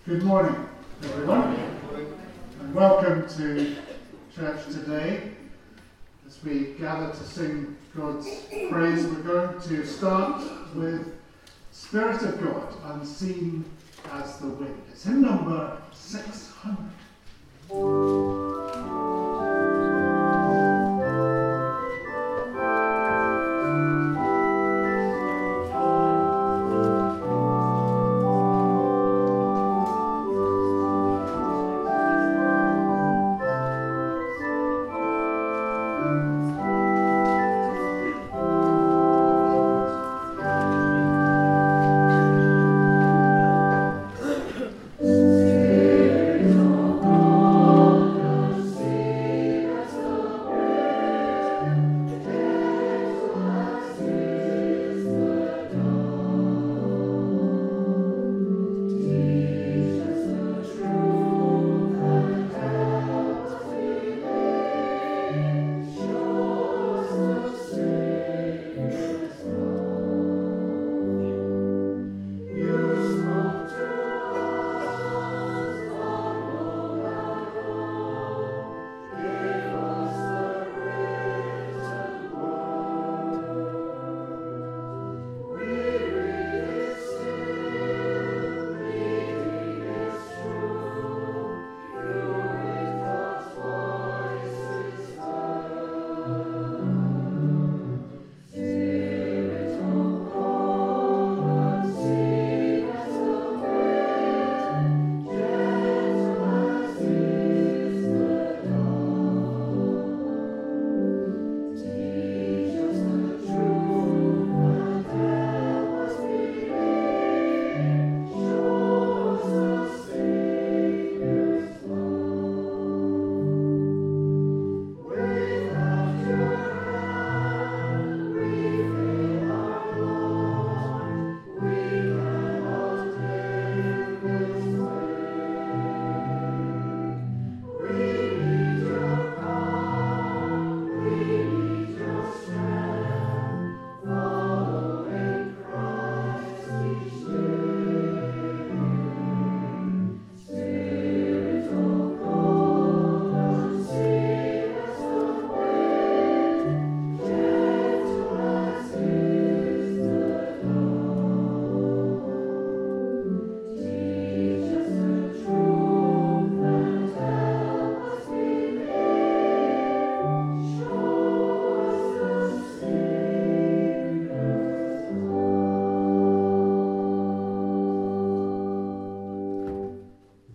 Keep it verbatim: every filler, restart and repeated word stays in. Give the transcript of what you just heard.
Good morning, everyone, and welcome to church today. As we gather to sing God's praise, we're going to start with Spirit of God, Unseen as the Wind. It's hymn number six hundred.